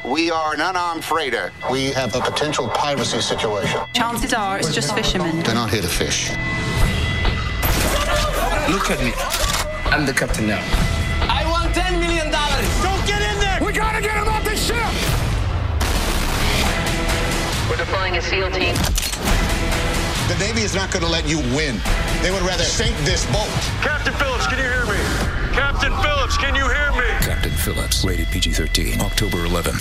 We are an unarmed freighter. We have a potential piracy situation. Chances are it's just fishermen. They're not here to fish. Look at me. I'm the captain now. I want $10 million. Don't get in there! We gotta get him off the ship! We're deploying a SEAL team. The Navy is not going to let you win. They would rather sink this boat. Captain Phillips, can you hear me? Captain Phillips, can you hear me? Captain Phillips, rated PG-13, October 11th.